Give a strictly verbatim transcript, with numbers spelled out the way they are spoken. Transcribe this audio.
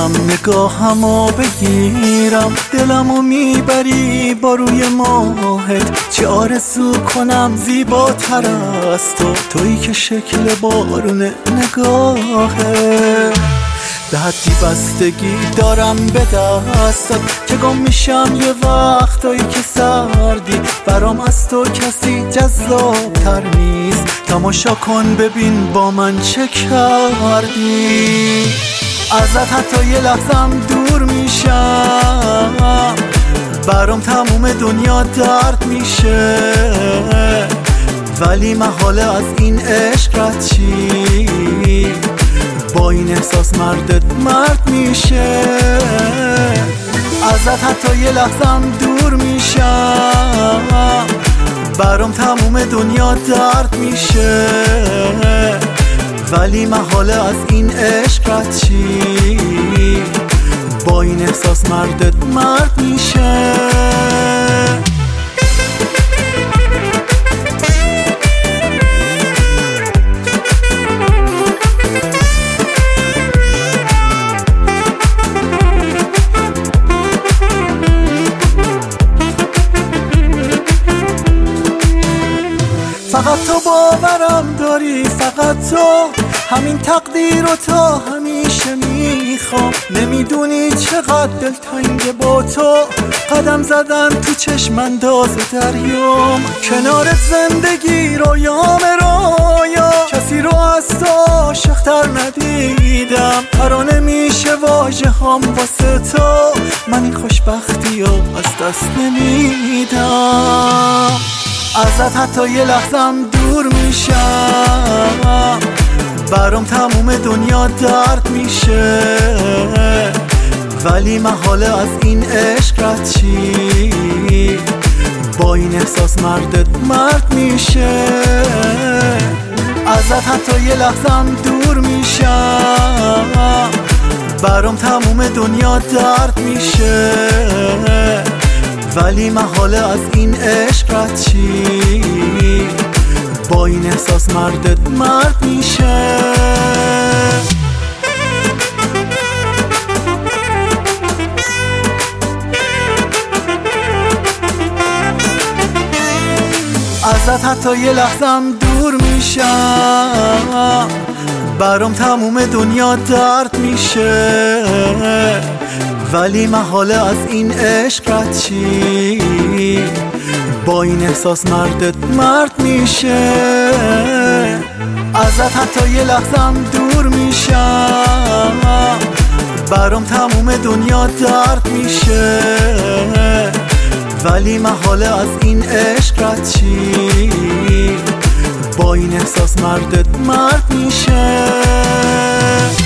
میتونم نگاهمو بگیرم، دلمو میبری با روی ماهت، چه آرزو کنم زیباتر از تو، تویی که شکل بارون نگاهه. به حدی بستگی دارم به دستت که گم میشم یه وقتایی که سردی، برام از تو کسی جذابتر نیست، تماشا کن ببین با من چه کردی. ازت حتی یه لحظم دور میشم، برام تموم دنیا درد میشه، ولی محاله از این عشق رد چی، با این احساس مردت مرد میشه. ازت حتی یه لحظم دور میشم، برام تموم دنیا درد میشه، ولی محاله از این عشق رد چی، با این احساس مردت مرد میشه. فقط تو باورم داری، فقط تو، همین تقدیر رو تا همیشه میخوام. نمیدونی چقدر دلتنگه با تو، قدم زدن تو چشم انداز دریام، کنار زندگی رویام رویا، کسی رو از تو عاشق‌تر ندیدم، ترانه میشه واژه هم واسه تو، من این خوشبختی رو از دست نمیدم. ازت حتی یه لحظم دور میشم، برام تموم دنیا درد میشه، ولی محاله از این عشق رد چی، با این احساس مردت مرد میشه. ازت حتی یه لحظم دور میشم، برام تموم دنیا درد میشه، ولی محاله از این عشق رد چی، با این احساس مردت مرد میشه. ازت حتی یه لحظم دور میشم، برام تموم دنیا درد میشه، ولی محاله از این عشق رد چی، با این احساس مردت مرد میشه. ازت حتی یه لحظم دور میشم، برام تموم دنیا درد میشه، ولی محاله از این عشق رد چی، با این احساس مردت مرد میشه.